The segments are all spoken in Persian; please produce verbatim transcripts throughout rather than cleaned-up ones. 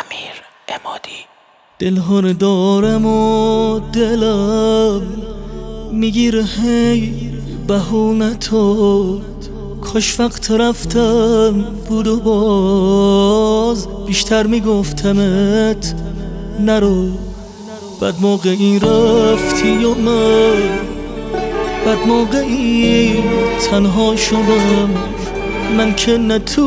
امیر عمادی. دلها رو دارم و دلم میگیره هی بهونه تو، کاش وقت رفتن بود و باز بیشتر میگفتمت نرو. بد موقعی رفتی و من بد موقعی تنها شدم، من که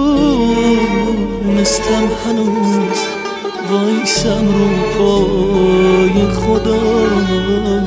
نتونستم هنوز وایسم رو پای خودم.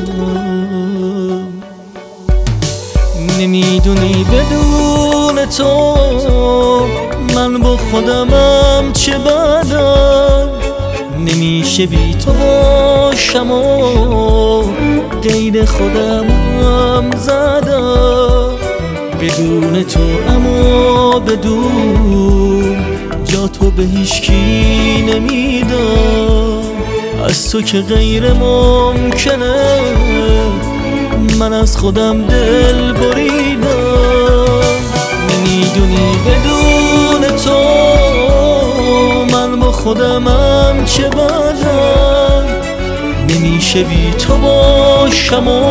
نمیدونی بدون تو من با خودمم چه بدم، نمیشه بی تو باشم و غیر خودمم زدم. بدون تو اما بدون جا تو به هیچکی نمیدم، از تو که غیر ممکنه من از خودم دل بریدم. نمیدونی بدون تو من با خودمم چه بدم، نمیشه بی تو باشم و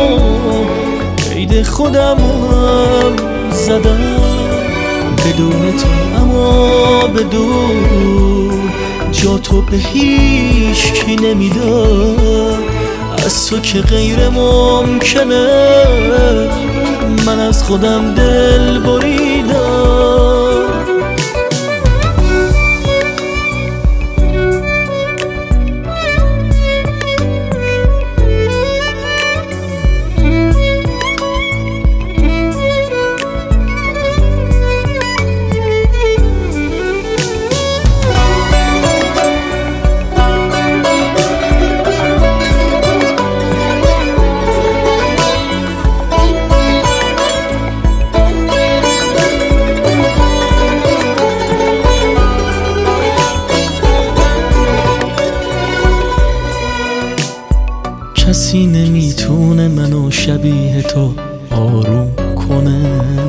قید خودم هم زدم. بدون تو اما بدون جا تو به هیچ کی نمیدم، از تو که غیر ممکنه من از خودم دل بریدم. کسی نمیتونه منو شبیه تو آروم کنه،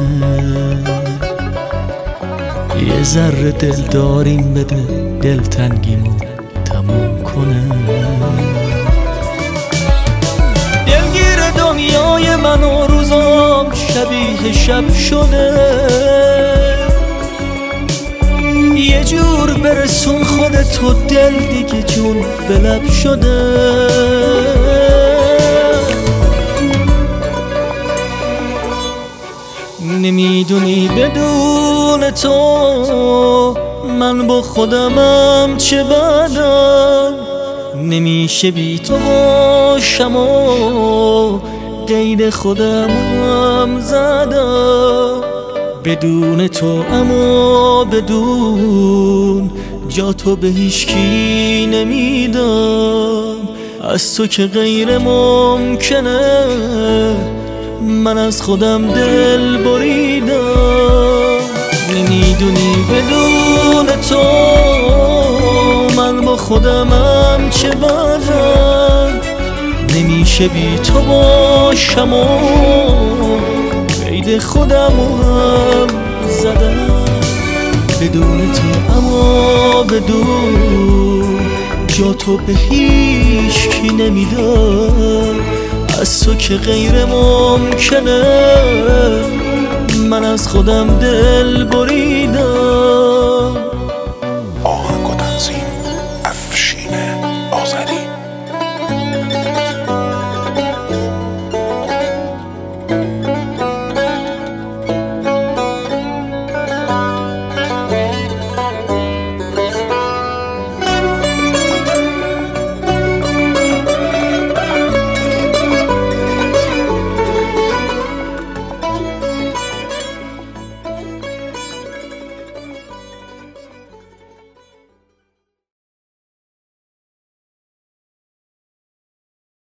یه ذره دل داریم بده دلتنگیمو تموم کنه. دلگیر دنیای من و روزام شبیه شب شده، یه جور برسون خودتو دل دیگه جون به لب شده. نمیدونی بدون تو من با خودمم چه بدم، نمیشه بی تو باشم و قید خودمم زدم. بدون تو اما بدون جا تو به هیچکی نمیدم، از تو که غیر ممکنه من از خودم دل بریدم. نمیدونی بدون تو من با خودمم چه بدم، نمیشه بی تو باشم و قید خودم هم زدم. بدون تو اما بدون جا تو به هیچ کی نمیدم، از تو که غیر ممکنه من از خودم دل بریدم. آهنگ و تنظیم افشین آذری.